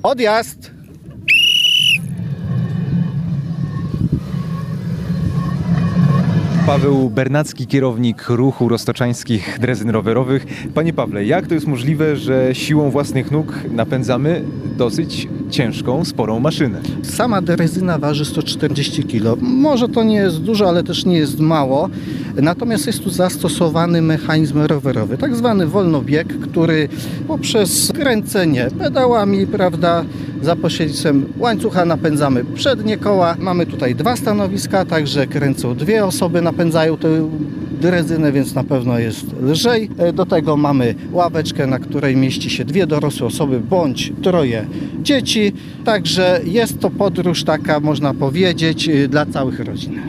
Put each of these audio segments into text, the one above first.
Odjazd! Paweł Bernacki, kierownik ruchu roztoczańskich drezyn rowerowych. Panie Pawle, jak to jest możliwe, że siłą własnych nóg napędzamy dosyć ciężką, sporą maszynę? Sama drezyna waży 140 kg. Może to nie jest dużo, ale też nie jest mało. Natomiast jest tu zastosowany mechanizm rowerowy, tak zwany wolnobieg, który poprzez kręcenie pedałami, prawda, za pośrednictwem łańcucha napędzamy przednie koła. Mamy tutaj 2 stanowiska, także kręcą 2 osoby, napędzają tę drezynę, więc na pewno jest lżej. Do tego mamy ławeczkę, na której mieści się 2 dorosłe osoby bądź 3 dzieci. Także jest to podróż taka, można powiedzieć, dla całych rodzin.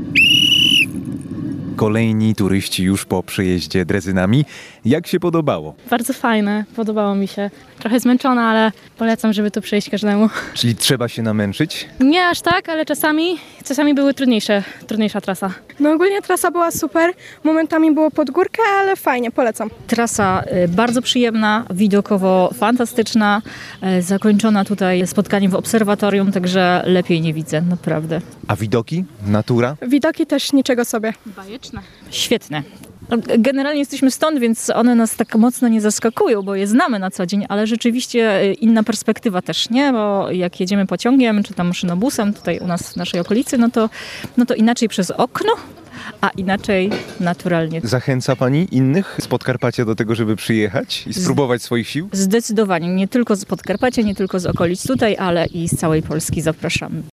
Kolejni turyści już po przejeździe drezynami. Jak się podobało? Bardzo fajne, podobało mi się. Trochę zmęczona, ale polecam, żeby tu przejść każdemu. Czyli trzeba się namęczyć? Nie aż tak, ale czasami były trudniejsza trasa. No ogólnie trasa była super, momentami było pod górkę, ale fajnie, polecam. Trasa bardzo przyjemna, widokowo fantastyczna, zakończona tutaj spotkaniem w obserwatorium, także lepiej nie widzę, naprawdę. A widoki? Natura? Widoki też niczego sobie. Bajeczne. Świetne. Generalnie jesteśmy stąd, więc one nas tak mocno nie zaskakują, bo je znamy na co dzień, ale rzeczywiście inna perspektywa też, nie? Bo jak jedziemy pociągiem czy tam maszynobusem tutaj u nas w naszej okolicy, no to inaczej przez okno, a inaczej naturalnie. Zachęca Pani innych z Podkarpacia do tego, żeby przyjechać i spróbować swoich sił? Zdecydowanie, nie tylko z Podkarpacia, nie tylko z okolic tutaj, ale i z całej Polski zapraszamy.